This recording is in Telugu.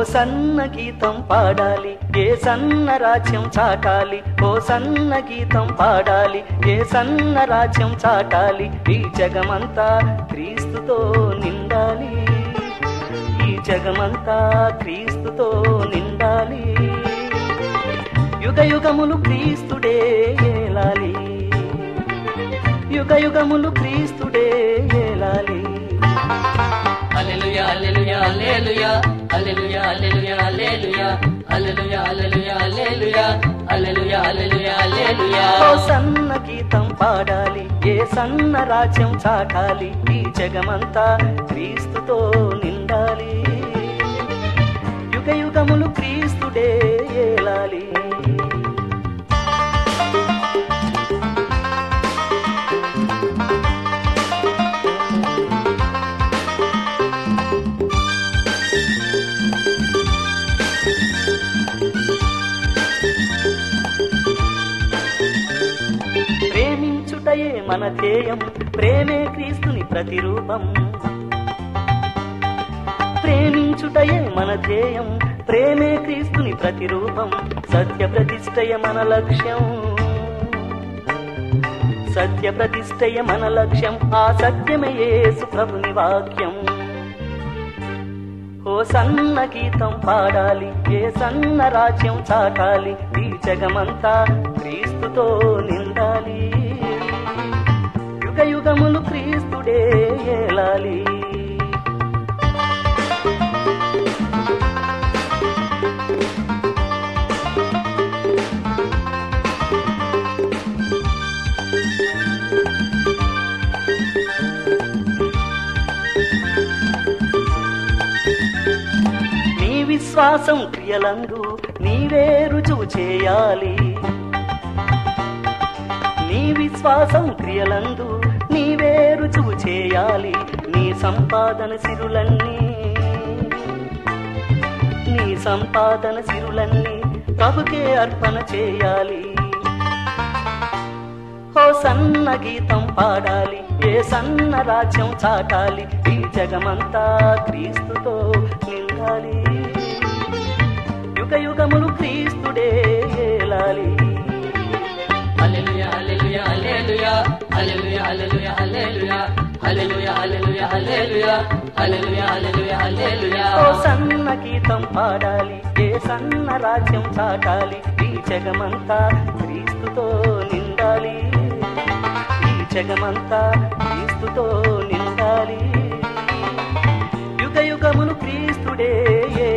సన్న గీతం పాడాలి ఏ సన్న రాజ్యం చాటాలి, ఓ సన్న గీతం పాడాలి ఏ సన్న రాజ్యం చాటాలి. ఈ జగమంతా క్రీస్తుతో నిండాలి, ఈ జగమంతా క్రీస్తుతో నిండాలి. యుగ యుగములు క్రీస్తుడే ఏలాలి, యుగ యుగములు క్రీస్తుడే ఏలాలి. హల్లెలూయా హల్లెలూయా హల్లెలూయా హల్లెలూయా హల్లెలూయా హల్లెలూయా హల్లెలూయా హల్లెలూయా హల్లెలూయా హల్లెలూయా హల్లెలూయా హల్లెలూయా. ఓ సన్న గీతం పాడాలి ఏ సన్న రాజ్యం చాటాలి. ఈ జగమంతా క్రీస్తుతో నిండాలి, యుగ యుగములు క్రీస్తుడే ఏలాలి. ప్రేమించుటయే మన ధ్యేయం, ప్రేమే క్రీస్తుని ప్రతిరూపం. ప్రేమించుటయే మన ధ్యేయం, ప్రేమే క్రీస్తుని ప్రతిరూపం. సత్య ప్రతిష్టయ మన లక్ష్యం, సత్య ప్రతిష్టయ మన లక్ష్యం. ఆ సత్యమే యేసు ప్రభుని వాక్యం. ఓ సన్న గీతం పాడాలి ఏ సన్న రాజ్యం చాటాలి. ఈ జగమంతా క్రీస్తుతో నిండాలి, యుగ యుగములు క్రీస్తుడే ఏలాలి. విశ్వాసం క్రియలందు నీవే రుజువు చేయాలి, నీ విశ్వాసం క్రియలందు నీవే రుజువు చేయాలి. నీ సంపాదన సిరులన్నీ, నీ సంపాదన సిరులన్నీ ప్రభుకే అర్పణ చేయాలి. ఓ సన్న గీతం పాడాలి ఏ సన్న రాజ్యం చాటాలి. ఈ జగమంతా క్రీస్తుతో నిండాలి, యుగ యుగములు క్రీస్తుడే ఏలాలి. హల్లెలూయా హల్లెలూయా హల్లెలూయా హల్లెలూయా హల్లెలూయా హల్లెలూయా హల్లెలూయా హల్లెలూయా హల్లెలూయా హల్లెలూయా హల్లెలూయా హల్లెలూయా. ఓ సన్న గీతం పాడాలి ఏ సన్న రాజ్యం చాటాలి. ఈ జగమంతా క్రీస్తుతో నిండాలి, ఈ జగమంతా క్రీస్తుతో నిండాలి, యుగ యుగములు క్రీస్తుడే